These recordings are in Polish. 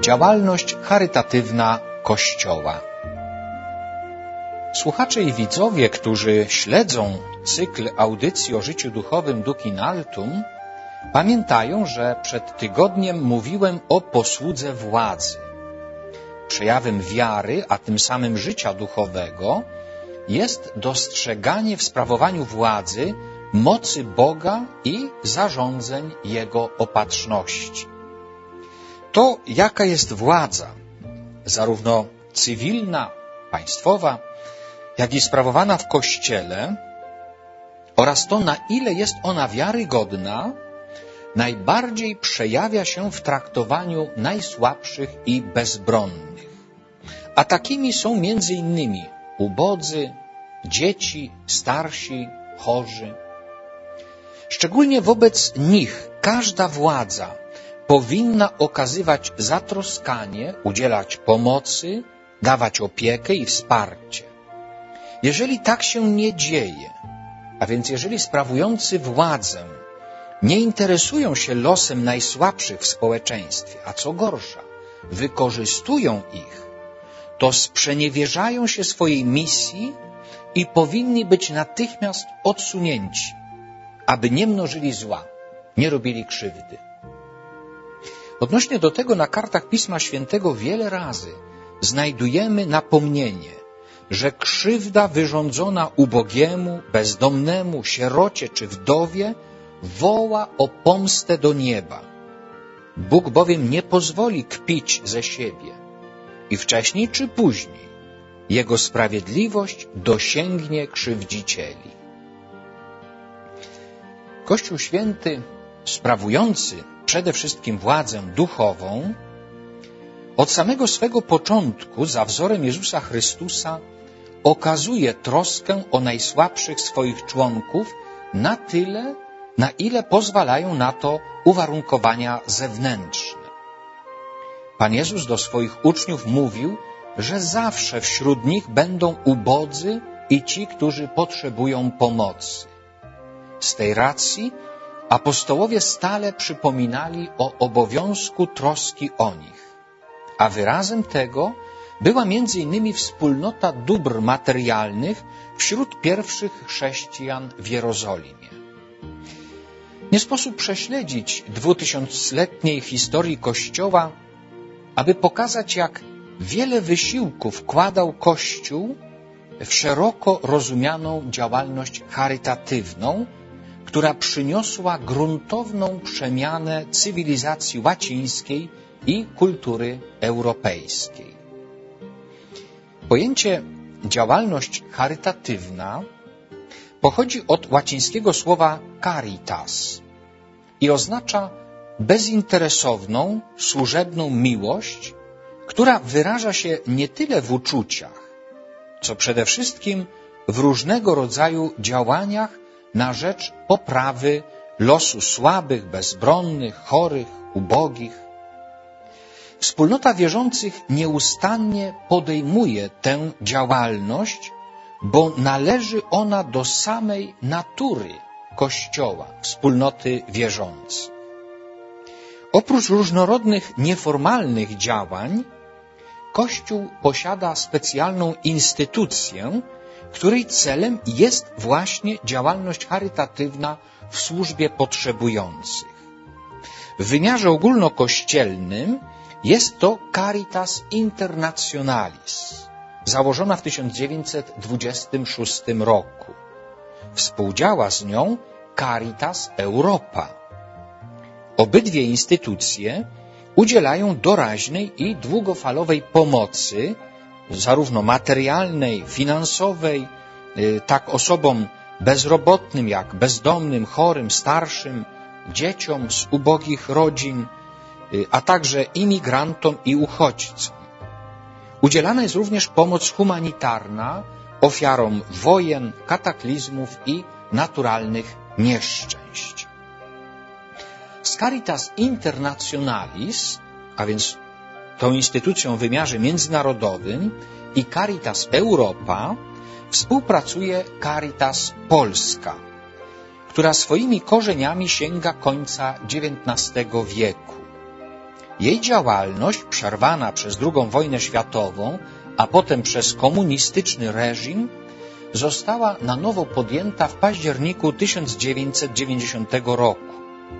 Działalność charytatywna Kościoła. Słuchacze i widzowie, którzy śledzą cykl audycji o życiu duchowym Duc in Altum, pamiętają, że przed tygodniem mówiłem o posłudze władzy. Przejawem wiary, a tym samym życia duchowego, jest dostrzeganie w sprawowaniu władzy mocy Boga i zarządzeń Jego opatrzności. To, jaka jest władza, zarówno cywilna, państwowa, jak i sprawowana w Kościele, oraz to, na ile jest ona wiarygodna, najbardziej przejawia się w traktowaniu najsłabszych i bezbronnych. A takimi są między innymi ubodzy, dzieci, starsi, chorzy. Szczególnie wobec nich każda władza powinna okazywać zatroskanie, udzielać pomocy, dawać opiekę i wsparcie. Jeżeli tak się nie dzieje, a więc jeżeli sprawujący władzę nie interesują się losem najsłabszych w społeczeństwie, a co gorsza, wykorzystują ich, to sprzeniewierzają się swojej misji i powinni być natychmiast odsunięci, aby nie mnożyli zła, nie robili krzywdy. Odnośnie do tego na kartach Pisma Świętego wiele razy znajdujemy napomnienie, że krzywda wyrządzona ubogiemu, bezdomnemu, sierocie czy wdowie woła o pomstę do nieba. Bóg bowiem nie pozwoli kpić ze siebie i wcześniej czy później Jego sprawiedliwość dosięgnie krzywdzicieli. Kościół Święty, sprawujący przede wszystkim władzę duchową, od samego swego początku za wzorem Jezusa Chrystusa okazuje troskę o najsłabszych swoich członków na tyle, na ile pozwalają na to uwarunkowania zewnętrzne. Pan Jezus do swoich uczniów mówił, że zawsze wśród nich będą ubodzy i ci, którzy potrzebują pomocy. Z tej racji apostołowie stale przypominali o obowiązku troski o nich, a wyrazem tego była między innymi wspólnota dóbr materialnych wśród pierwszych chrześcijan w Jerozolimie. Nie sposób prześledzić 2000-letniej historii Kościoła, aby pokazać, jak wiele wysiłków wkładał Kościół w szeroko rozumianą działalność charytatywną, która przyniosła gruntowną przemianę cywilizacji łacińskiej i kultury europejskiej. Pojęcie działalność charytatywna pochodzi od łacińskiego słowa caritas i oznacza bezinteresowną, służebną miłość, która wyraża się nie tyle w uczuciach, co przede wszystkim w różnego rodzaju działaniach na rzecz poprawy losu słabych, bezbronnych, chorych, ubogich. Wspólnota wierzących nieustannie podejmuje tę działalność, bo należy ona do samej natury Kościoła, wspólnoty wierzących. Oprócz różnorodnych nieformalnych działań, Kościół posiada specjalną instytucję, której celem jest właśnie działalność charytatywna w służbie potrzebujących. W wymiarze ogólnokościelnym jest to Caritas Internationalis, założona w 1926 roku. Współdziała z nią Caritas Europa. Obydwie instytucje udzielają doraźnej i długofalowej pomocy, zarówno materialnej, finansowej, tak osobom bezrobotnym, jak bezdomnym, chorym, starszym, dzieciom z ubogich rodzin, a także imigrantom i uchodźcom. Udzielana jest również pomoc humanitarna ofiarom wojen, kataklizmów i naturalnych nieszczęść. Z Caritas Internationalis, a więc tą instytucją w wymiarze międzynarodowym, i Caritas Europa współpracuje Caritas Polska, która swoimi korzeniami sięga końca XIX wieku. Jej działalność, przerwana przez II wojnę światową, a potem przez komunistyczny reżim, została na nowo podjęta w październiku 1990 roku.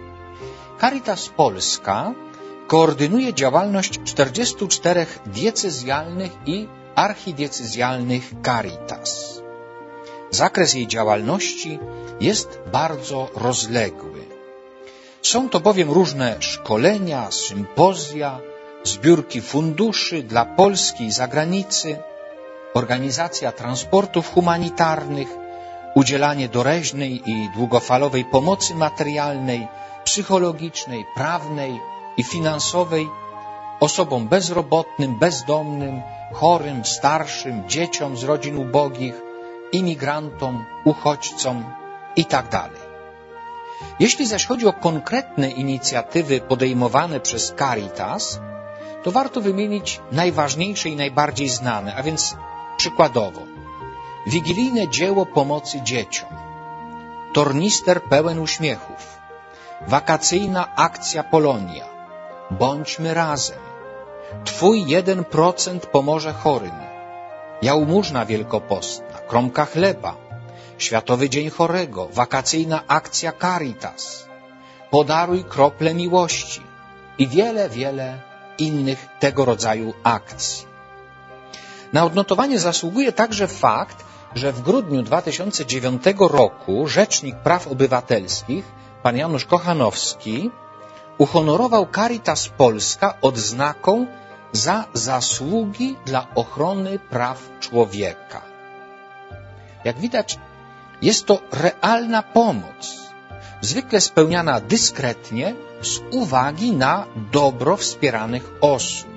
Caritas Polska koordynuje działalność 44 diecezjalnych i archidiecezjalnych Caritas. Zakres jej działalności jest bardzo rozległy. Są to bowiem różne szkolenia, sympozja, zbiórki funduszy dla Polski i zagranicy, organizacja transportów humanitarnych, udzielanie doraźnej i długofalowej pomocy materialnej, psychologicznej, prawnej i finansowej osobom bezrobotnym, bezdomnym, chorym, starszym, dzieciom z rodzin ubogich, imigrantom, uchodźcom itd. Jeśli zaś chodzi o konkretne inicjatywy podejmowane przez Caritas, to warto wymienić najważniejsze i najbardziej znane, a więc przykładowo wigilijne dzieło pomocy dzieciom, tornister pełen uśmiechów, wakacyjna akcja Polonia, bądźmy razem, Twój 1% pomoże chorym, jałmużna wielkopostna, kromka chleba, Światowy Dzień Chorego, wakacyjna akcja Caritas, podaruj krople miłości i wiele, wiele innych tego rodzaju akcji. Na odnotowanie zasługuje także fakt, że w grudniu 2009 roku Rzecznik Praw Obywatelskich, pan Janusz Kochanowski, uhonorował Caritas Polska odznaką za zasługi dla ochrony praw człowieka. Jak widać, jest to realna pomoc, zwykle spełniana dyskretnie z uwagi na dobro wspieranych osób.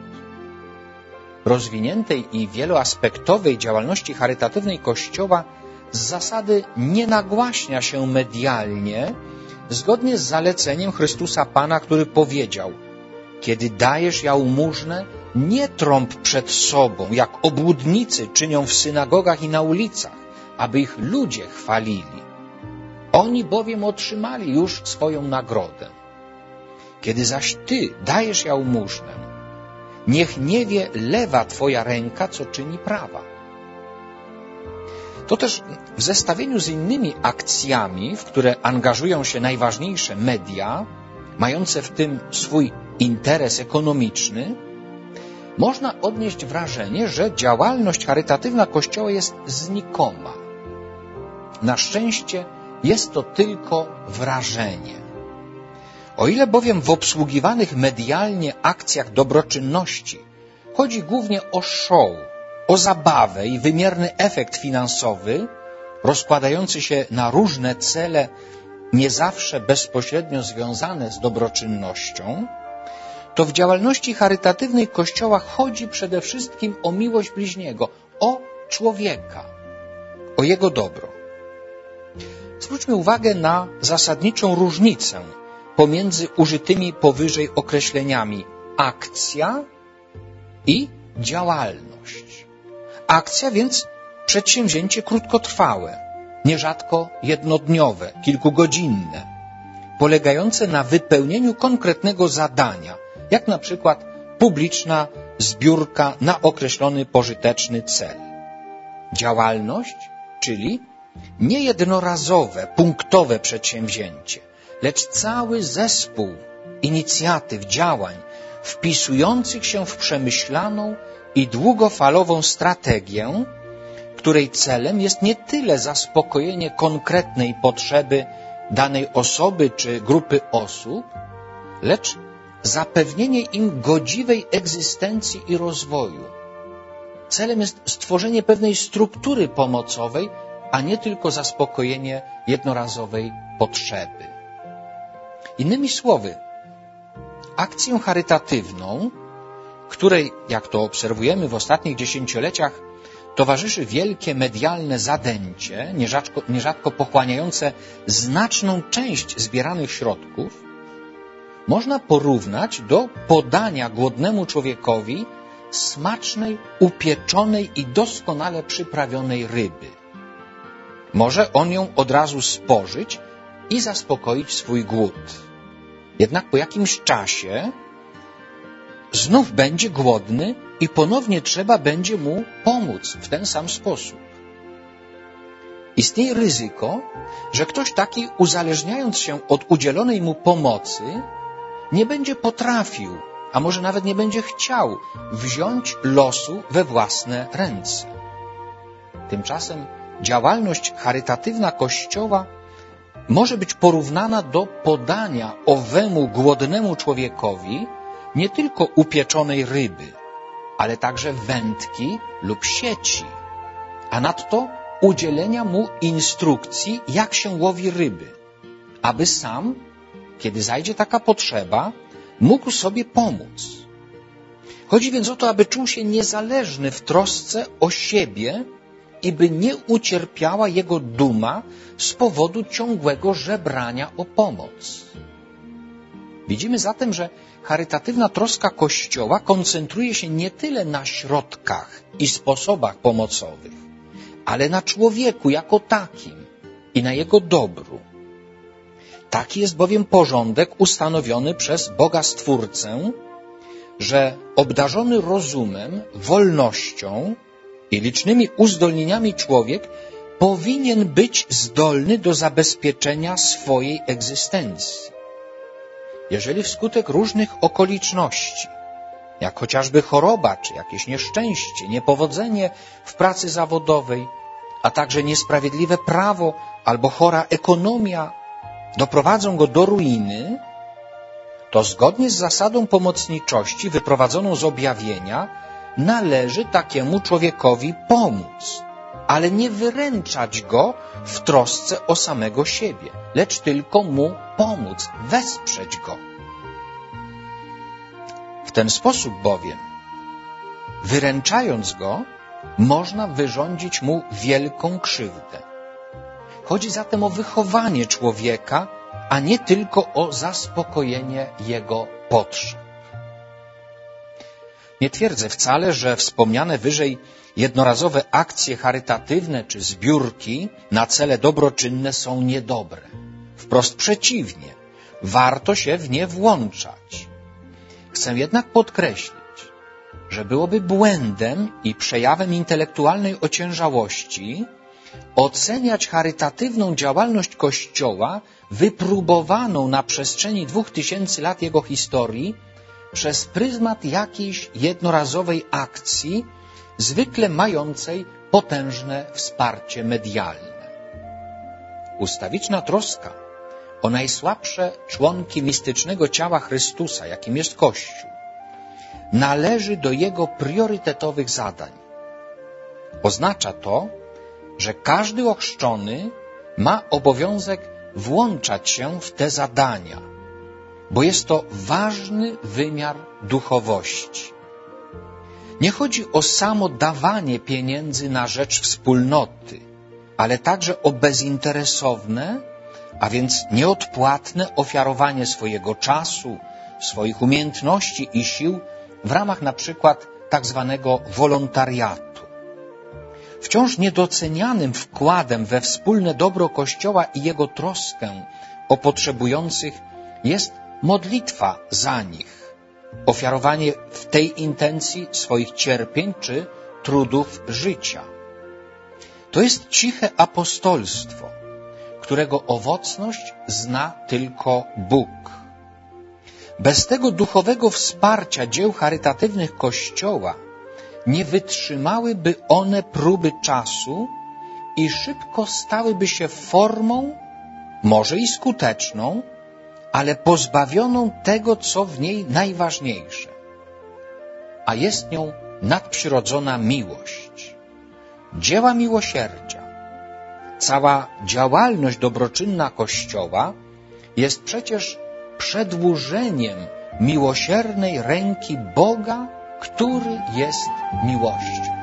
Rozwiniętej i wieloaspektowej działalności charytatywnej Kościoła z zasady nie nagłaśnia się medialnie, zgodnie z zaleceniem Chrystusa Pana, który powiedział: kiedy dajesz jałmużnę, nie trąb przed sobą, jak obłudnicy czynią w synagogach i na ulicach, aby ich ludzie chwalili. Oni bowiem otrzymali już swoją nagrodę. Kiedy zaś ty dajesz jałmużnę, niech nie wie lewa twoja ręka, co czyni prawa. To też w zestawieniu z innymi akcjami, w które angażują się najważniejsze media, mające w tym swój interes ekonomiczny, można odnieść wrażenie, że działalność charytatywna Kościoła jest znikoma. Na szczęście jest to tylko wrażenie. O ile bowiem w obsługiwanych medialnie akcjach dobroczynności chodzi głównie o show, o zabawę i wymierny efekt finansowy, rozkładający się na różne cele, nie zawsze bezpośrednio związane z dobroczynnością, to w działalności charytatywnej Kościoła chodzi przede wszystkim o miłość bliźniego, o człowieka, o jego dobro. Zwróćmy uwagę na zasadniczą różnicę pomiędzy użytymi powyżej określeniami akcja i działalność. Akcja więc przedsięwzięcie krótkotrwałe, nierzadko jednodniowe, kilkugodzinne, polegające na wypełnieniu konkretnego zadania, jak na przykład publiczna zbiórka na określony pożyteczny cel. Działalność, czyli niejednorazowe, punktowe przedsięwzięcie, lecz cały zespół inicjatyw, działań wpisujących się w przemyślaną i długofalową strategię, której celem jest nie tyle zaspokojenie konkretnej potrzeby danej osoby czy grupy osób, lecz zapewnienie im godziwej egzystencji i rozwoju. Celem jest stworzenie pewnej struktury pomocowej, a nie tylko zaspokojenie jednorazowej potrzeby. Innymi słowy, akcję charytatywną, której, jak to obserwujemy w ostatnich dziesięcioleciach, towarzyszy wielkie medialne zadęcie, nierzadko pochłaniające znaczną część zbieranych środków, można porównać do podania głodnemu człowiekowi smacznej, upieczonej i doskonale przyprawionej ryby. Może on ją od razu spożyć i zaspokoić swój głód. Jednak po jakimś czasie znów będzie głodny i ponownie trzeba będzie mu pomóc w ten sam sposób. Istnieje ryzyko, że ktoś taki, uzależniając się od udzielonej mu pomocy, nie będzie potrafił, a może nawet nie będzie chciał wziąć losu we własne ręce. Tymczasem działalność charytatywna Kościoła może być porównana do podania owemu głodnemu człowiekowi nie tylko upieczonej ryby, ale także wędki lub sieci, a nadto udzielenia mu instrukcji, jak się łowi ryby, aby sam, kiedy zajdzie taka potrzeba, mógł sobie pomóc. Chodzi więc o to, aby czuł się niezależny w trosce o siebie i by nie ucierpiała jego duma z powodu ciągłego żebrania o pomoc. Widzimy zatem, że charytatywna troska Kościoła koncentruje się nie tyle na środkach i sposobach pomocowych, ale na człowieku jako takim i na jego dobru. Taki jest bowiem porządek ustanowiony przez Boga Stwórcę, że obdarzony rozumem, wolnością i licznymi uzdolnieniami człowiek powinien być zdolny do zabezpieczenia swojej egzystencji. Jeżeli wskutek różnych okoliczności, jak chociażby choroba, czy jakieś nieszczęście, niepowodzenie w pracy zawodowej, a także niesprawiedliwe prawo albo chora ekonomia doprowadzą go do ruiny, to zgodnie z zasadą pomocniczości wyprowadzoną z objawienia należy takiemu człowiekowi pomóc, ale nie wyręczać go w trosce o samego siebie, lecz tylko mu pomóc, wesprzeć go. W ten sposób bowiem, wyręczając go, można wyrządzić mu wielką krzywdę. Chodzi zatem o wychowanie człowieka, a nie tylko o zaspokojenie jego potrzeb. Nie twierdzę wcale, że wspomniane wyżej jednorazowe akcje charytatywne czy zbiórki na cele dobroczynne są niedobre. Wprost przeciwnie, warto się w nie włączać. Chcę jednak podkreślić, że byłoby błędem i przejawem intelektualnej ociężałości oceniać charytatywną działalność Kościoła wypróbowaną na przestrzeni 2000 lat jego historii przez pryzmat jakiejś jednorazowej akcji, zwykle mającej potężne wsparcie medialne. Ustawiczna troska o najsłabsze członki mistycznego ciała Chrystusa, jakim jest Kościół, należy do jego priorytetowych zadań. Oznacza to, że każdy ochrzczony ma obowiązek włączać się w te zadania, bo jest to ważny wymiar duchowości. Nie chodzi o samo dawanie pieniędzy na rzecz wspólnoty, ale także o bezinteresowne, a więc nieodpłatne ofiarowanie swojego czasu, swoich umiejętności i sił w ramach na przykład tak zwanego wolontariatu. Wciąż niedocenianym wkładem we wspólne dobro Kościoła i jego troskę o potrzebujących jest modlitwa za nich, ofiarowanie w tej intencji swoich cierpień czy trudów życia. To jest ciche apostolstwo, którego owocność zna tylko Bóg. Bez tego duchowego wsparcia dzieł charytatywnych Kościoła nie wytrzymałyby one próby czasu i szybko stałyby się formą, może i skuteczną, ale pozbawioną tego, co w niej najważniejsze, a jest nią nadprzyrodzona miłość, dzieła miłosierdzia. Cała działalność dobroczynna Kościoła jest przecież przedłużeniem miłosiernej ręki Boga, który jest miłością.